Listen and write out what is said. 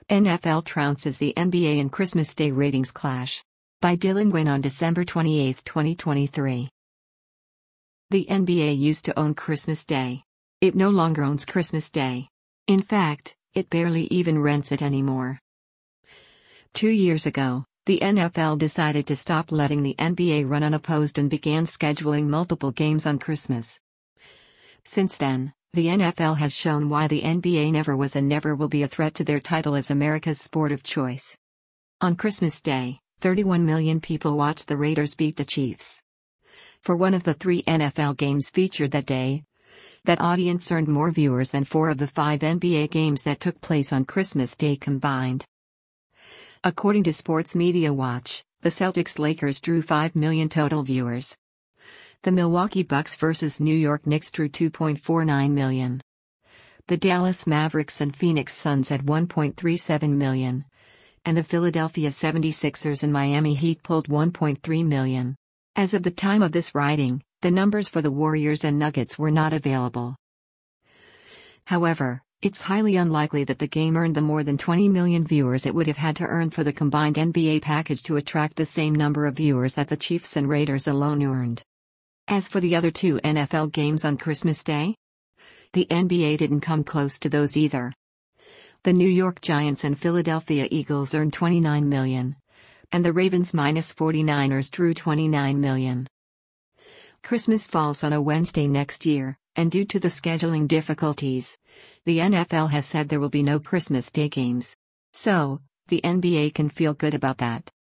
NFL trounces the NBA in Christmas Day ratings clash. By Dylan Gwynn on December 28, 2023. The NBA used to own Christmas Day. It no longer owns Christmas Day. In fact, it barely even rents it anymore. 2 years ago, the NFL decided to stop letting the NBA run unopposed and began scheduling multiple games on Christmas. Since then, the NFL has shown why the NBA never was and never will be a threat to their title as America's sport of choice. On Christmas Day, 31 million people watched the Raiders beat the Chiefs. For one of the 3 NFL games featured that day, that audience earned more viewers than 4 of the 5 NBA games that took place on Christmas Day combined. According to Sports Media Watch, the Celtics-Lakers drew 5 million total viewers. The Milwaukee Bucks vs. New York Knicks drew 2.49 million. The Dallas Mavericks and Phoenix Suns had 1.37 million. And the Philadelphia 76ers and Miami Heat pulled 1.3 million. As of the time of this writing, the numbers for the Warriors and Nuggets were not available. However, it's highly unlikely that the game earned the more than 20 million viewers it would have had to earn for the combined NBA package to attract the same number of viewers that the Chiefs and Raiders alone earned. As for the other 2 NFL games on Christmas Day, the NBA didn't come close to those either. The New York Giants and Philadelphia Eagles earned 29 million. And the Ravens minus 49ers drew 29 million. Christmas falls on a Wednesday next year, and due to the scheduling difficulties, the NFL has said there will be no Christmas Day games. So, the NBA can feel good about that.